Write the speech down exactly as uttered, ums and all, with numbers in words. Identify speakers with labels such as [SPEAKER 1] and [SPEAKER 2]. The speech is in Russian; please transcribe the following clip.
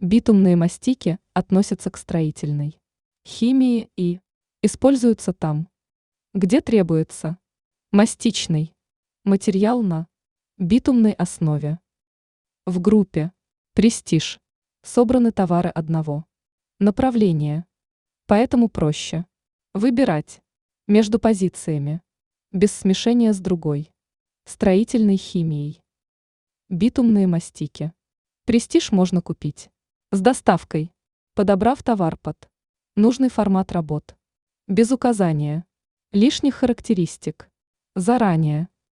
[SPEAKER 1] Битумные мастики относятся к строительной химии и используются там, где требуется мастичный материал на битумной основе. В группе «Престиж» собраны товары одного направления, поэтому проще выбирать между позициями без смешения с другой строительной химией. Битумные мастики. «Престиж» можно купить с доставкой, подобрав товар под нужный формат работ, без указания лишних характеристик заранее.